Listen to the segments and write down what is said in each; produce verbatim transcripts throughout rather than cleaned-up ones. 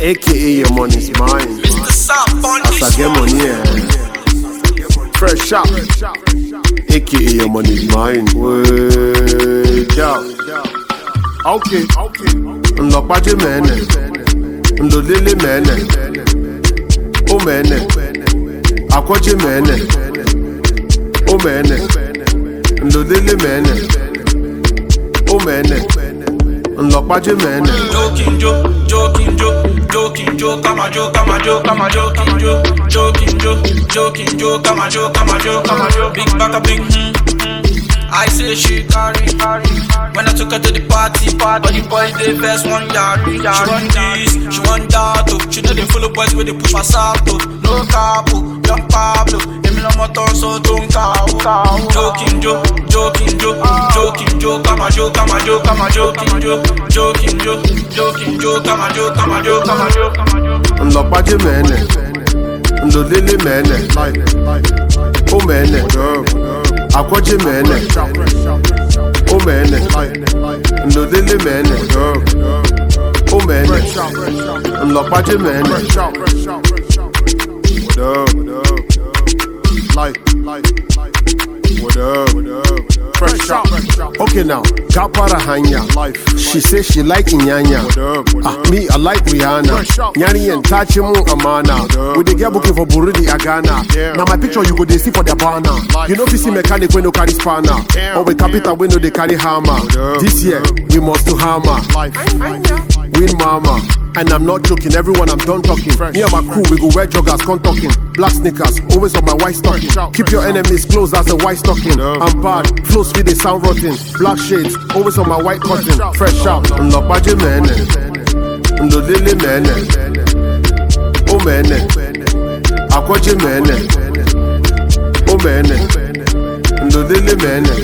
aka your money's mine. Mister Sam, As I get money, eh. Fresh up, aka your money's mine. Wait up. Okay, okay. Nlokpaje mene, nlolele mene, o mene, akwaje mene, o mene, nlolele mene, o mene, nlokpaje mene. Joking Joe, joking Joe, joking Joe, come on Joe, come on Joe, come on joking Joe, joking Joe, joking Joe, come on Joe, come on Joe, come on Joe, big back a big hmm. I say she carry, carry. When I took her to the party, party, but the boys they first one yard. She want this, she want that. Oh. She know they follow boys where they push my sato. No capo, young Pablo. Emi no motor so don't cow. Joking Joe, joking Joe, joking Joe, come on Joe, come on Joe, come on joking Joe, joking Joe, joking Joe, come on Joe, come on Joe, come on Joe, come on Joe. Nlokpaje mene, nlolele mene, o mene, akwaje mene, o mene, nlolele mene, o mene, nlokpaje mene. What up? What up? Fresh up. Okay now, Kapara Hanya. She says she like Nyanya. Ah, me I like Rihanna. Nyani and Tachimu Amana. With the girl booking for Burundi Agana. Now my picture you go they see for their banner. You know if you see mechanic when no carry spanner. Or with capital when no they carry hammer. This year we must do hammer. Win mama. And I'm not joking, everyone I'm done talking. Me and my crew, we go wear joggers, con talking. Black sneakers, always on my white stocking. Keep your enemies close as the white stocking. I'm bad, flow speed, they sound rotten. Black shades, always on my white cotton. Fresh out, Nlokpaje mene, nlolele mene, o mene, akwaje mene, o mene, nlolele mene,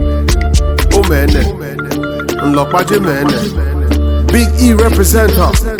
o mene, Nlokpaje mene. Big E representer.